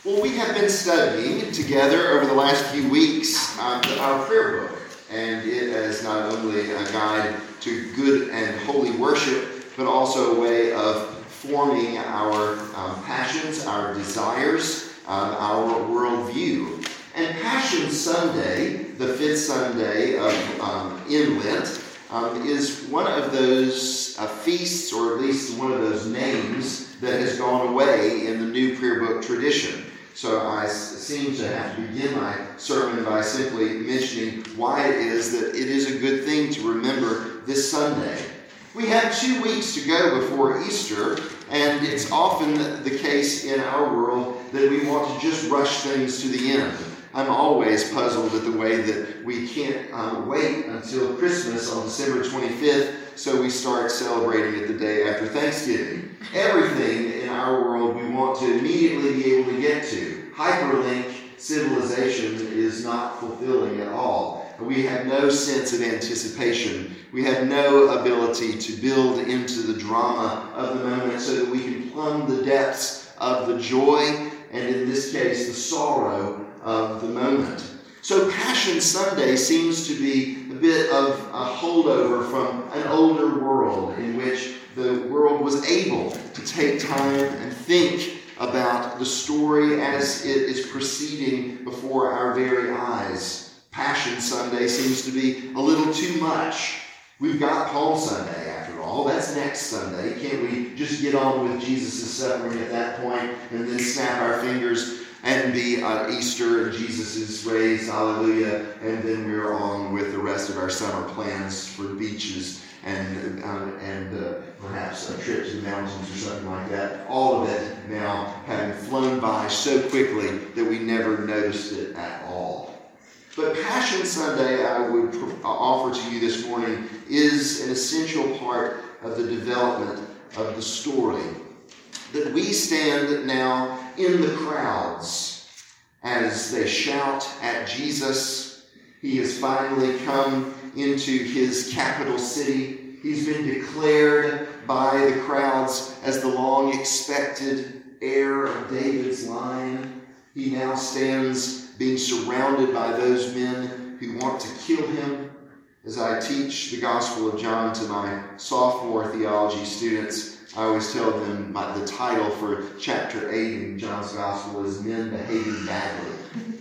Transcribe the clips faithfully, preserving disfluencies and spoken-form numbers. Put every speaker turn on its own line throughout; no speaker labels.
Well, we have been studying together over the last few weeks um, our prayer book, and it is not only a guide to good and holy worship, but also a way of forming our um, passions, our desires, um, our worldview. And Passion Sunday, the fifth Sunday of um, in Lent, um, is one of those uh, feasts, or at least one of those names, that has gone away in the new prayer book tradition. So I seem to have to begin my sermon by simply mentioning why it is that it is a good thing to remember this Sunday. We have two weeks to go before Easter, and it's often the case in our world that we want to just rush things to the end. I'm always puzzled at the way that we can't um, wait until Christmas on December twenty-fifth, so we start celebrating it the day after Thanksgiving. Everything in our world we want to immediately be able to get to. Hyperlink civilization is not fulfilling at all. We have no sense of anticipation. We have no ability to build into the drama of the moment so that we can plumb the depths of the joy, and in this case, the sorrow of the moment. So Passion Sunday seems to be a bit of a holdover from an older world in which the world was able to take time and think about the story as it is proceeding before our very eyes. Passion Sunday seems to be a little too much. We've got Palm Sunday, after all. That's next Sunday. Can't we just get on with Jesus' suffering at that point and then snap our fingers and be uh, Easter and Jesus is raised, hallelujah, and then we're on with the rest of our summer plans for beaches and uh, and uh, perhaps a trip to the mountains or something like that. All of it now having flown by so quickly that we never noticed it at all. But Passion Sunday, I would offer to you this morning, is an essential part of the development of the story. That we stand now in the crowds as they shout at Jesus. He has finally come into his capital city. He's been declared by the crowds as the long-expected heir of David's line. He now stands being surrounded by those men who want to kill him. As I teach the Gospel of John to my sophomore theology students, I always tell them my, the title for chapter eight in John's Gospel is Men Behaving Badly.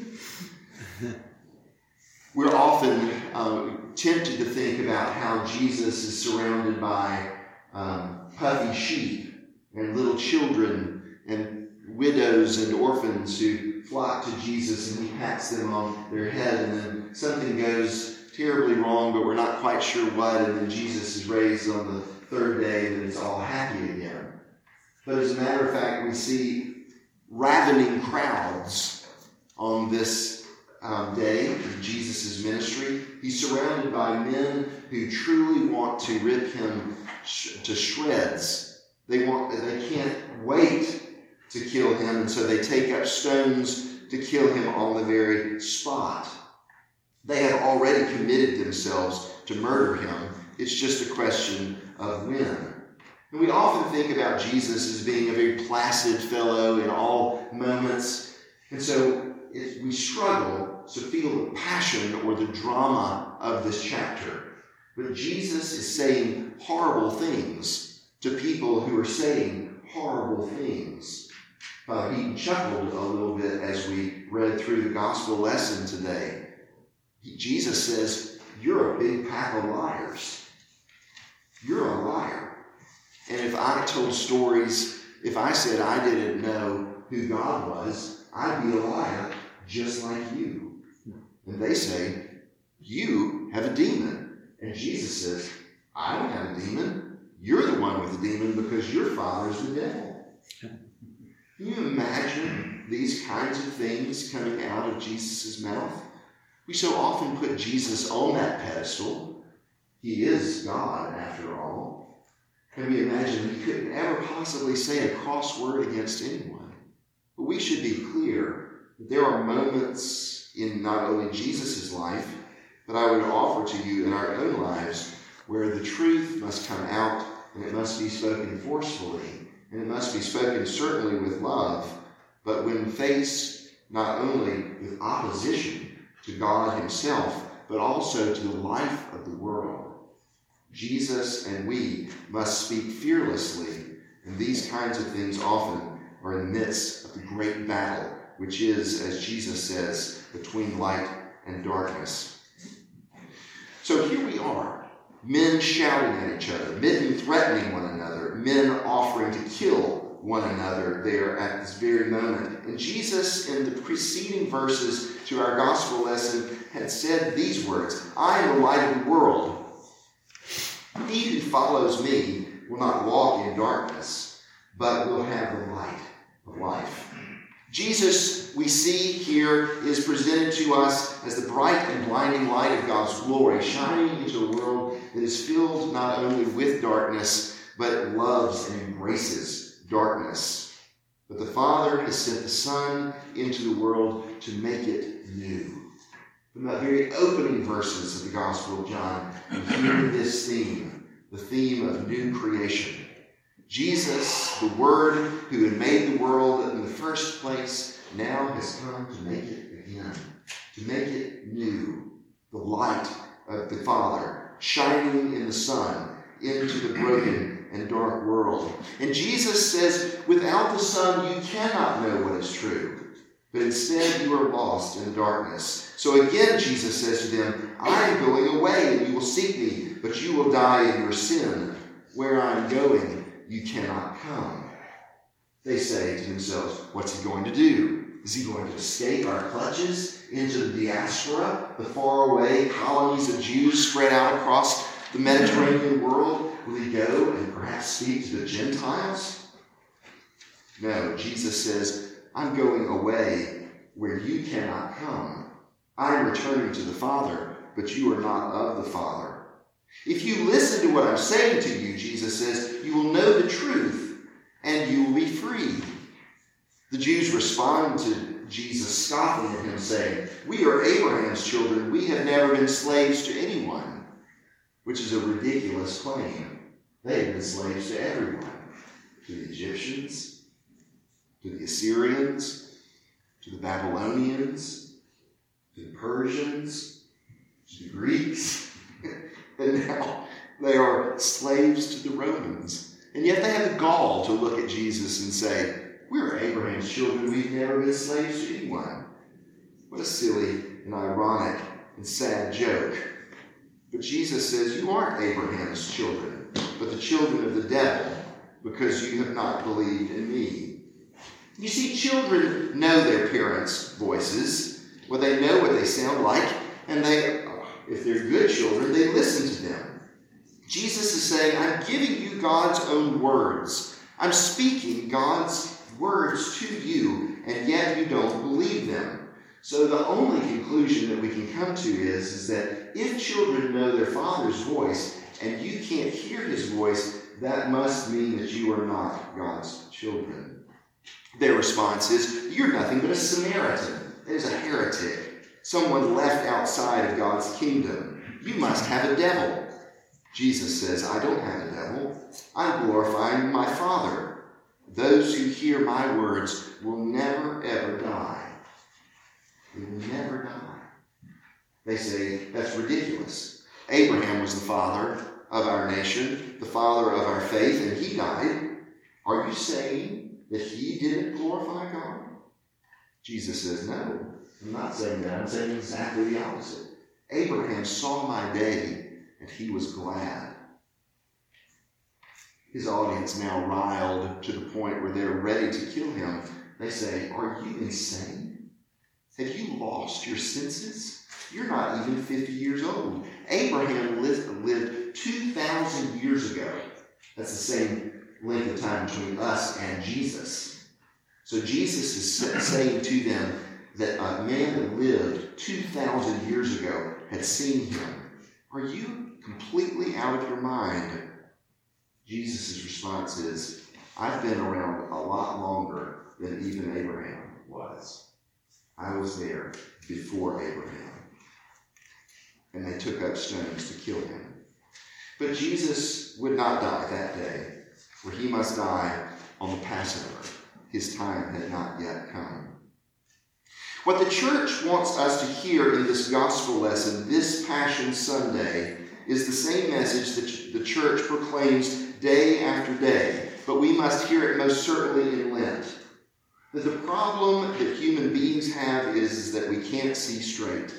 We're often um, tempted to think about how Jesus is surrounded by um, puffy sheep and little children and widows and orphans who flock to Jesus, and he pats them on their head, and then something goes terribly wrong, but we're not quite sure what, and then Jesus is raised on the third day, and it's all happy again. But as a matter of fact, we see ravening crowds on this um, day of Jesus' ministry. He's surrounded by men who truly want to rip him sh- to shreds. They want, they can't wait to kill him, and so they take up stones to kill him on the very spot. They have already committed themselves to murder him. It's just a question of when. And we often think about Jesus as being a very placid fellow in all moments. And so it, we struggle to feel the passion or the drama of this chapter. But Jesus is saying horrible things to people who are saying horrible things. Uh, he chuckled a little bit as we read through the gospel lesson today. He, Jesus says, "You're a big pack of liars. You're a liar." And if I told stories, if I said I didn't know who God was, I'd be a liar just like you. And they say, "You have a demon." And Jesus says, "I don't have a demon. You're the one with the demon because your father's the devil." Can you imagine these kinds of things coming out of Jesus' mouth? We so often put Jesus on that pedestal. He is God, after all. Can we imagine he couldn't ever possibly say a cross word against anyone? But we should be clear that there are moments in not only Jesus' life, but I would offer to you in our own lives, where the truth must come out, and it must be spoken forcefully, and it must be spoken certainly with love, but when faced not only with opposition to God himself, but also to the life of the world, Jesus and we must speak fearlessly, and these kinds of things often are in the midst of the great battle, which is, as Jesus says, between light and darkness. So here we are, men shouting at each other, men threatening one another, men offering to kill one another there at this very moment. And Jesus, in the preceding verses to our gospel lesson, had said these words, "I am the light of the world. He who follows me will not walk in darkness, but will have the light of life." Jesus, we see here, is presented to us as the bright and blinding light of God's glory, shining into a world that is filled not only with darkness, but loves and embraces darkness. But the Father has sent the Son into the world to make it new. From the very opening verses of the Gospel of John, we hear this theme, the theme of new creation. Jesus, the Word who had made the world in the first place, now has come to make it again, to make it new. The light of the Father shining in the Son into the broken and dark world. And Jesus says, without the Son, you cannot know what is true, but instead you are lost in darkness. So again, Jesus says to them, I am going away, and you will seek me, but you will die in your sin. Where I am going, you cannot come. They say to themselves, what's he going to do? Is he going to escape our clutches into the diaspora, the faraway colonies of Jews spread out across the Mediterranean world? Will he go and perhaps speak to the Gentiles? No, Jesus says, I'm going away where you cannot come. I am returning to the Father, but you are not of the Father. If you listen to what I'm saying to you, Jesus says, you will know the truth, and you will be free. The Jews respond to Jesus, scoffing at him, saying, we are Abraham's children. We have never been slaves to anyone, which is a ridiculous claim. They have been slaves to everyone, to the Egyptians, to the Assyrians, to the Babylonians, to the Persians, to the Greeks. And now they are slaves to the Romans. And yet they have the gall to look at Jesus and say, we're Abraham's children. We've never been slaves to anyone. What a silly and ironic and sad joke. But Jesus says, you aren't Abraham's children, but the children of the devil, because you have not believed in me. You see, children know their parents' voices. Well, they know what they sound like, and they, if they're good children, they listen to them. Jesus is saying, I'm giving you God's own words. I'm speaking God's words to you, and yet you don't believe them. So the only conclusion that we can come to is, is that if children know their father's voice, and you can't hear his voice, that must mean that you are not God's children. Their response is, you're nothing but a Samaritan. There's a heretic, someone left outside of God's kingdom. You must have a devil. Jesus says, I don't have a devil. I'm glorifying my Father. Those who hear my words will never, ever die. They will never die. They say, that's ridiculous. Abraham was the father of our nation, the father of our faith, and he died. Are you saying that he didn't glorify God? Jesus says, no, I'm not saying that. I'm saying exactly the opposite. Abraham saw my day, and he was glad. His audience now riled to the point where they're ready to kill him. They say, are you insane? Have you lost your senses? You're not even fifty years old. Abraham lived, lived two thousand years ago. That's the same length of time between us and Jesus. So Jesus is saying to them that a man that lived two thousand years ago had seen him. Are you completely out of your mind? Jesus' response is, I've been around a lot longer than even Abraham was. I was there before Abraham. And they took up stones to kill him. But Jesus would not die that day, for he must die on the Passover. his time had not yet come. What the church wants us to hear in this gospel lesson, this Passion Sunday, is the same message that the church proclaims day after day, but we must hear it most certainly in Lent. That the problem that human beings have is, is that we can't see straight.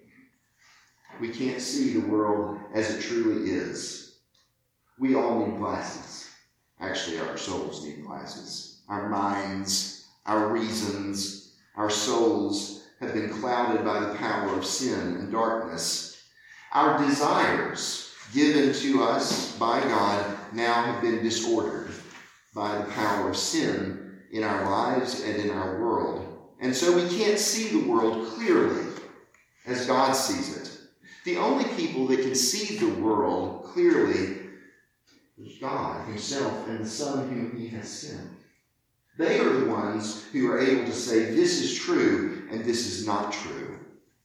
We can't see the world as it truly is. We all need glasses. Actually, our souls need glasses. Our minds, our reasons, our souls have been clouded by the power of sin and darkness. Our desires, given to us by God, now have been disordered by the power of sin in our lives and in our world. And so we can't see the world clearly as God sees it. The only people that can see the world clearly is God himself and the Son whom he has sent. They are the ones who are able to say this is true and this is not true.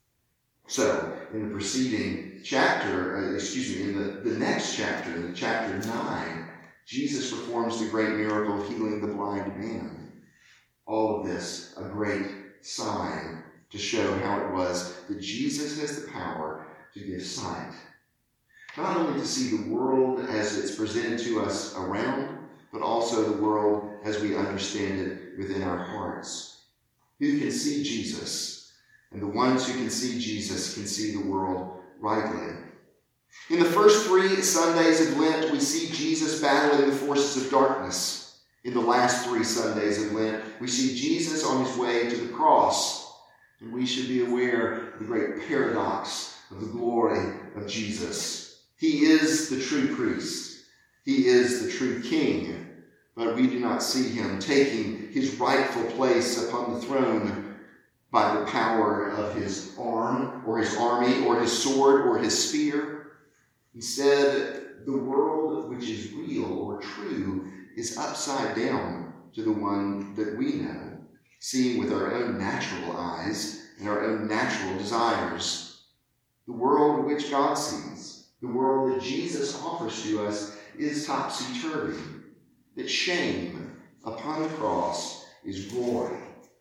So, in the preceding chapter, uh, excuse me, in the, the next chapter, in chapter nine, Jesus performs the great miracle of healing the blind man. All of this, a great sign to show how it was that Jesus has the power to give sight. Not only to see the world as it's presented to us around, but also the world as we understand it within our hearts. Who can see Jesus? And the ones who can see Jesus can see the world rightly. In the first three Sundays of Lent, we see Jesus battling the forces of darkness. In the last three Sundays of Lent, we see Jesus on his way to the cross. And we should be aware of the great paradox of the glory of Jesus. He is the true priest. He is the true king. But we do not see him taking his rightful place upon the throne by the power of his arm or his army or his sword or his spear. Instead, the world which is real or true is upside down to the one that we know, seeing with our own natural eyes and our own natural desires. The world which God sees, the world that Jesus offers to us, is topsy-turvy. That shame upon the cross is glory.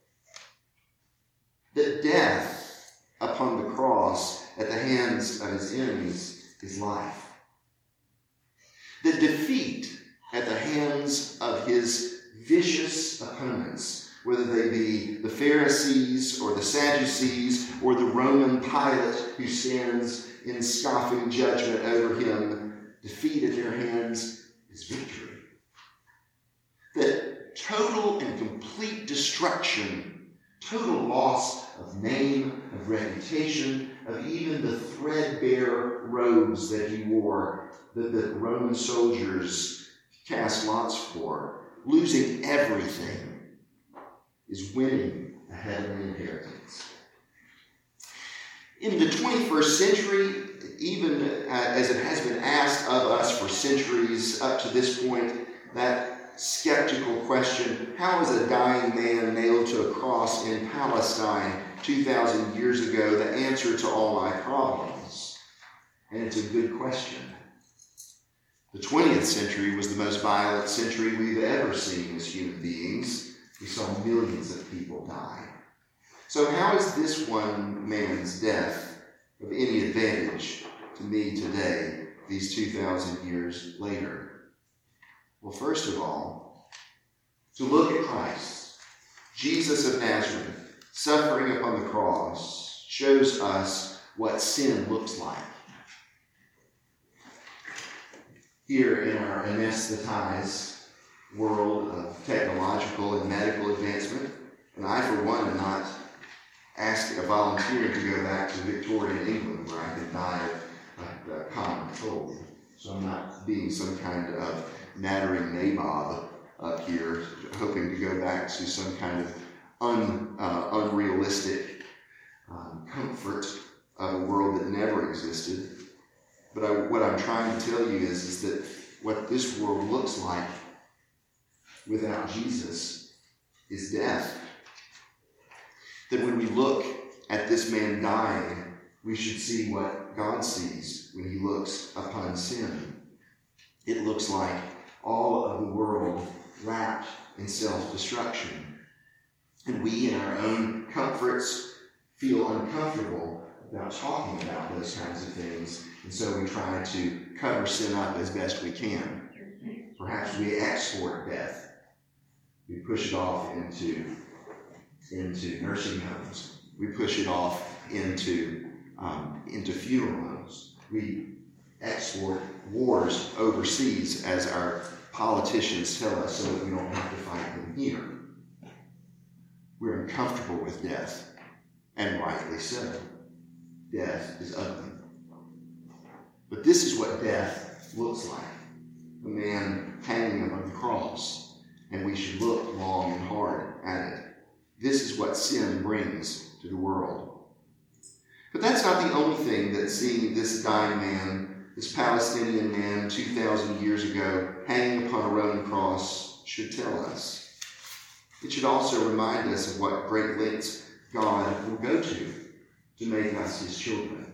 That death upon the cross at the hands of his enemies is life. That defeat at the hands of his vicious opponents, whether they be the Pharisees or the Sadducees or the Roman Pilate who stands in scoffing judgment over him, defeat at their hands is victory. That total and complete destruction, total loss of name, of reputation, of even the threadbare robes that he wore, that the Roman soldiers cast lots for, losing everything, is winning a heavenly inheritance. In the twenty-first century, even as it has been asked of us for centuries up to this point, that skeptical question, how is a dying man nailed to a cross in Palestine two thousand years ago the answer to all my problems? And it's a good question. The twentieth century was the most violent century we've ever seen as human beings. We saw millions of people die. So how is this one man's death of any advantage to me today, these two thousand years later? Well, first of all, to look at Christ, Jesus of Nazareth, suffering upon the cross, shows us what sin looks like. Here in our anesthetized world of technological and medical advancement, and I, for one, am not asking, volunteering to go back to Victorian England where I could die of uh, common cold. So I'm not being some kind of nattering nabob up here, hoping to go back to some kind of un, uh, unrealistic um, comfort of a world that never existed. But I, what I'm trying to tell you is, is that what this world looks like without Jesus is death. That when we look at this man dying, we should see what God sees when he looks upon sin. It looks like all of the world wrapped in self-destruction. And we, in our own comforts, feel uncomfortable about talking about those kinds of things, and so we try to cover sin up as best we can. Perhaps we export death. We push it off into, into nursing homes. We push it off into, um, into funeral homes. We export wars overseas, as our politicians tell us, so that we don't have to fight them here. We're uncomfortable with death, and rightly so. Death is ugly. But this is what death looks like. A man hanging on the cross, and we should look long and hard at it. This is what sin brings to the world. But that's not the only thing that seeing this dying man, this Palestinian man two thousand years ago, hanging upon a Roman cross, should tell us. It should also remind us of what great lengths God will go to to make us his children.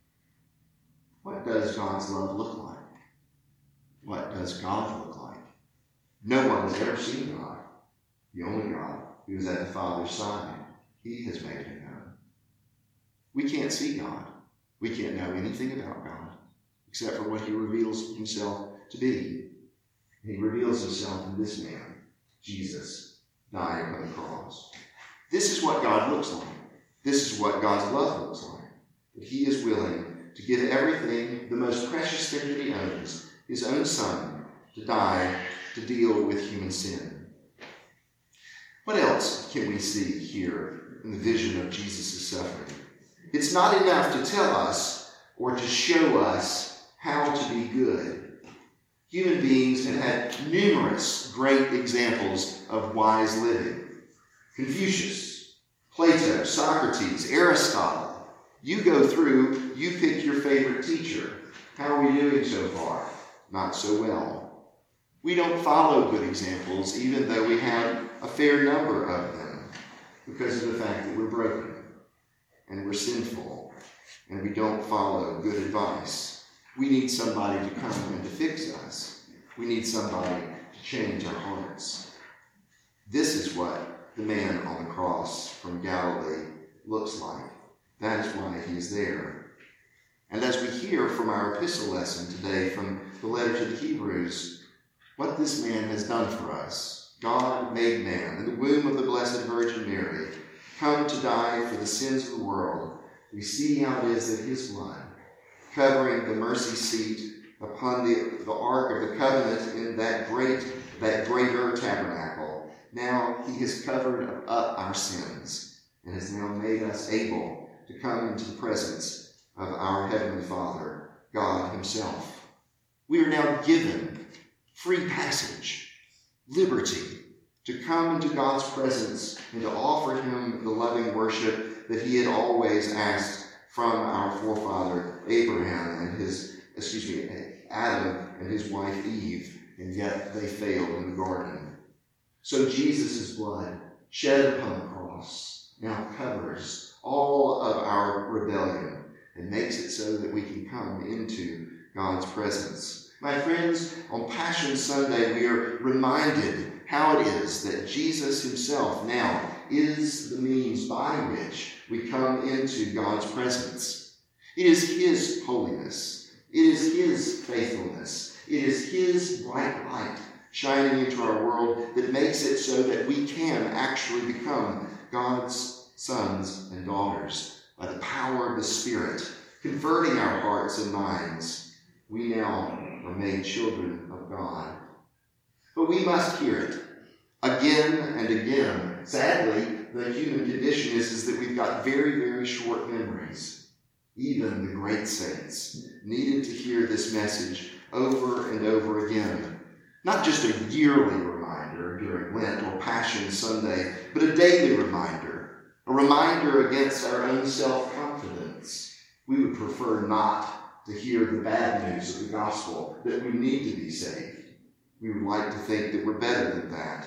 What does God's love look like? What does God look like? No one has ever seen God. The only God who is at the Father's side. He has made him known. We can't see God. We can't know anything about God except for what he reveals himself to be. And he reveals himself in this man, Jesus, dying on the cross. This is what God looks like. This is what God's love looks like. That he is willing to give everything, the most precious thing that he owns, his own son, to die to deal with human sin. What else can we see here in the vision of Jesus' suffering? It's not enough to tell us or to show us how to be good. Human beings have had numerous great examples of wise living. Confucius, Plato, Socrates, Aristotle. You go through, you pick your favorite teacher. How are we doing so far? Not so well. We don't follow good examples, even though we have a fair number of them, because of the fact that we're broken and we're sinful and we don't follow good advice. We need somebody to come and to fix us. We need somebody to change our hearts. This is what the man on the cross from Galilee looks like. That is why he is there. And as we hear from our epistle lesson today from the letter to the Hebrews, what this man has done for us, God made man in the womb of the Blessed Virgin Mary, come to die for the sins of the world, we see how it is that his blood, covering the mercy seat upon the, the ark of the covenant in that great, that greater tabernacle, now he has covered up our sins and has now made us able to come into the presence of our Heavenly Father, God himself. We are now given free passage, liberty, to come into God's presence and to offer him the loving worship that he had always asked from our forefather Abraham and his, excuse me, Adam and his wife Eve, and yet they failed in the garden. So Jesus' blood shed upon the cross now covers all of our rebellion and makes it so that we can come into God's presence. My friends, on Passion Sunday, we are reminded how it is that Jesus himself now is the means by which we come into God's presence. It is his holiness. It is his faithfulness. It is his bright light shining into our world that makes it so that we can actually become God's sons and daughters by the power of the Spirit, converting our hearts and minds. We now are made children of God. But we must hear it again and again. Sadly, the human condition is, is that we've got very, very short memories. Even the great saints needed to hear this message over and over again. Not just a yearly reminder during Lent or Passion Sunday, but a daily reminder. A reminder against our own self-confidence. We would prefer not to hear the bad news of the gospel, that we need to be saved. We would like to think that we're better than that.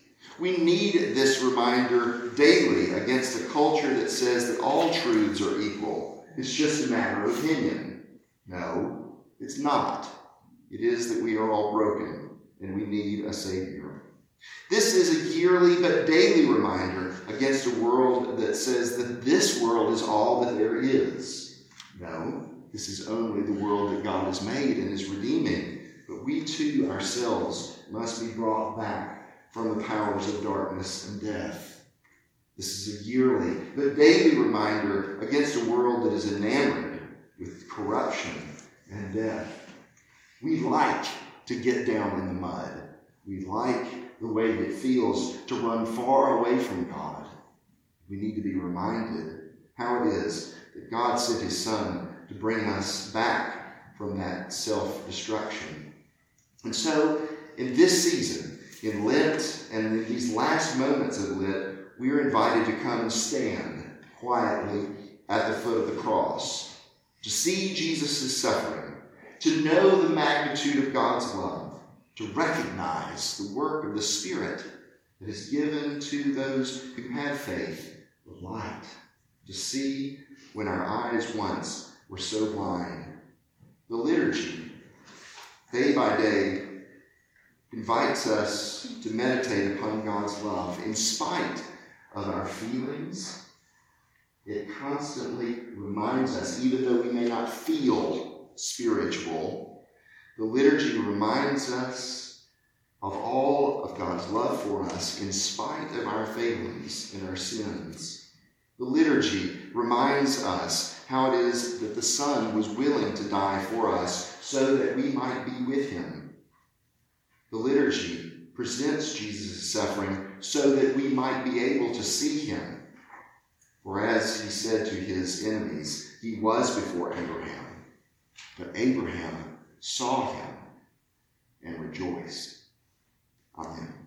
We need this reminder daily against a culture that says that all truths are equal. It's just a matter of opinion. No, it's not. It is that we are all broken and we need a Savior. This is a yearly but daily reminder against a world that says that this world is all that there is. No, this is only the world that God has made and is redeeming. But we too ourselves must be brought back from the powers of darkness and death. This is a yearly but daily reminder against a world that is enamored with corruption and death. We like to get down in the mud. We like the way it feels to run far away from God. We need to be reminded how it is that God sent his Son to bring us back from that self-destruction. And so, in this season, in Lent, and in these last moments of Lent, we are invited to come and stand quietly at the foot of the cross, to see Jesus' suffering, to know the magnitude of God's love, to recognize the work of the Spirit that is given to those who have faith, the light, to see when our eyes once were so blind. The liturgy, day by day, invites us to meditate upon God's love in spite of our feelings. It constantly reminds us, even though we may not feel spiritual, the liturgy reminds us of all of God's love for us in spite of our failings and our sins. The liturgy reminds us how it is that the Son was willing to die for us so that we might be with him. The liturgy presents Jesus' suffering so that we might be able to see him. For as he said to his enemies, he was before Abraham, but Abraham saw him and rejoiced. Amen.